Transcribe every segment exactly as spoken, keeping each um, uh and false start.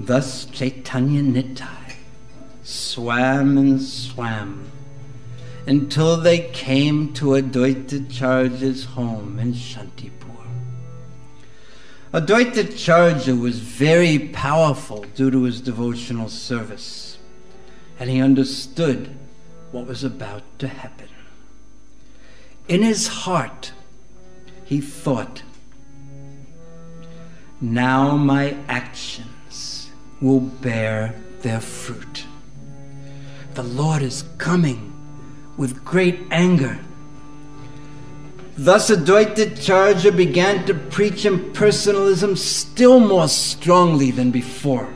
Thus Chaitanya Nittai swam and swam until they came to Advaitacharya's home in Shantipur. Advaitacharya was very powerful due to his devotional service, and he understood what was about to happen. In his heart, he thought, now my actions will bear their fruit. The Lord is coming with great anger. Thus Advaitacharya began to preach impersonalism still more strongly than before.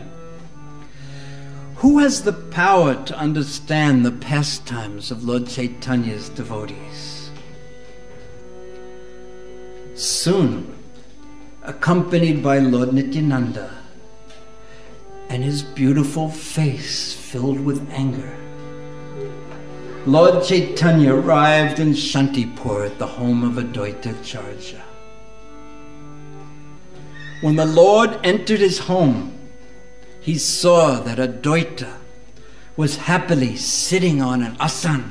Who has the power to understand the pastimes of Lord Chaitanya's devotees? Soon, accompanied by Lord Nityananda, and his beautiful face filled with anger, Lord Chaitanya arrived in Shantipur at the home of Advaitacharya. When the Lord entered his home, he saw that Advaita was happily sitting on an asan,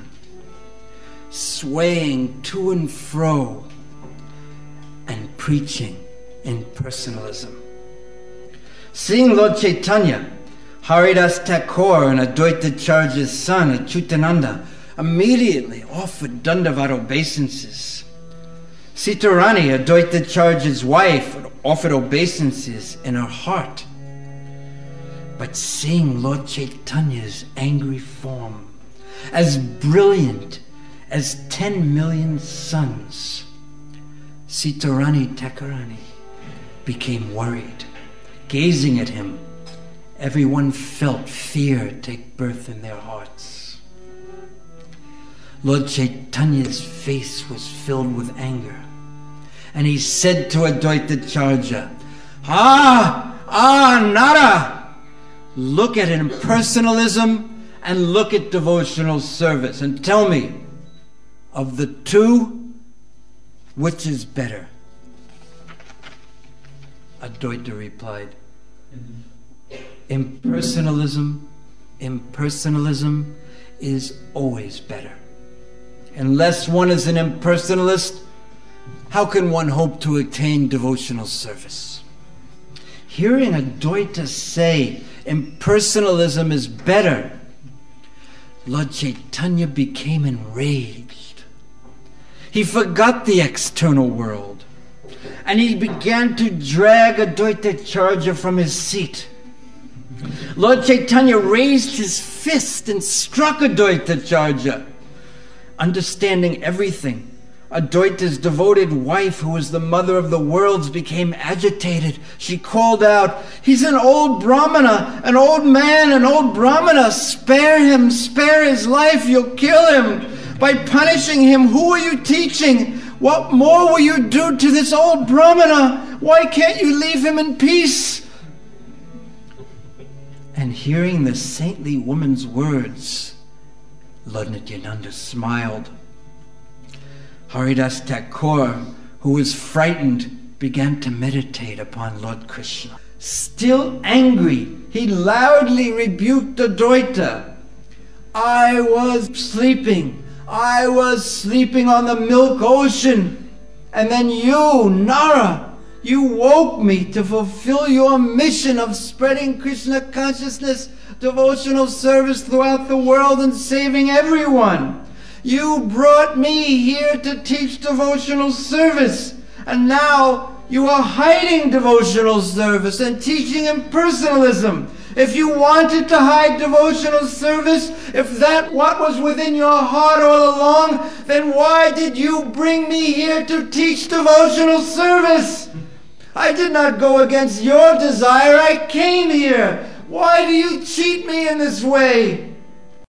swaying to and fro and preaching impersonalism. Seeing Lord Chaitanya, Haridas Thakur and Advaitacharya's son Achyutananda immediately offered Dandavat obeisances. Sitarani, Advaitacharya's wife, offered obeisances in her heart. But seeing Lord Chaitanya's angry form, as brilliant as ten million suns, Sitarani Thakurani became worried. Gazing at him, everyone felt fear take birth in their hearts. Lord Chaitanya's face was filled with anger, and he said to Advaitacharya, Ah, ah, Nara! Look at impersonalism and look at devotional service, and tell me, of the two, which is better? Advaita replied, Impersonalism, impersonalism is always better. Unless one is an impersonalist, how can one hope to attain devotional service? Hearing Advaita say impersonalism is better, Lord Chaitanya became enraged. He forgot the external world, and he began to drag Advaitacharya from his seat. Lord Chaitanya raised his fist and struck Advaitacharya. Understanding everything, Advaita's devoted wife, who was the mother of the worlds, became agitated. She called out, He's an old Brahmana, an old man, an old Brahmana. Spare him, spare his life, you'll kill him. By punishing him, who are you teaching? What more will you do to this old Brahmana? Why can't you leave him in peace? And hearing the saintly woman's words, Lord Nityananda smiled. Haridas Thakur, who was frightened, began to meditate upon Lord Krishna. Still angry, he loudly rebuked Advaita. I was sleeping. I was sleeping on the milk ocean. And then you, Nara, you woke me to fulfill your mission of spreading Krishna consciousness, devotional service throughout the world and saving everyone. You brought me here to teach devotional service, and now you are hiding devotional service and teaching impersonalism. If you wanted to hide devotional service, if that what was within your heart all along, then why did you bring me here to teach devotional service? I did not go against your desire. I came here. Why do you cheat me in this way?